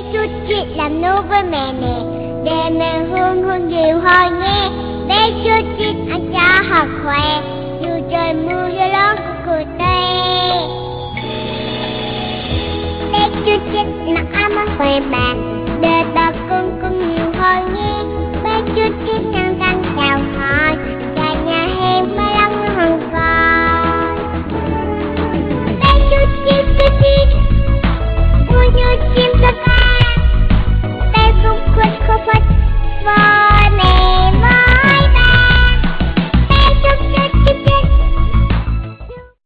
chút chuyện làm nô với mẹ nè, để mẹ hương hương dịu hơi nghe. Bé chút chuyện ăn cho thật khỏe, dù trời mưa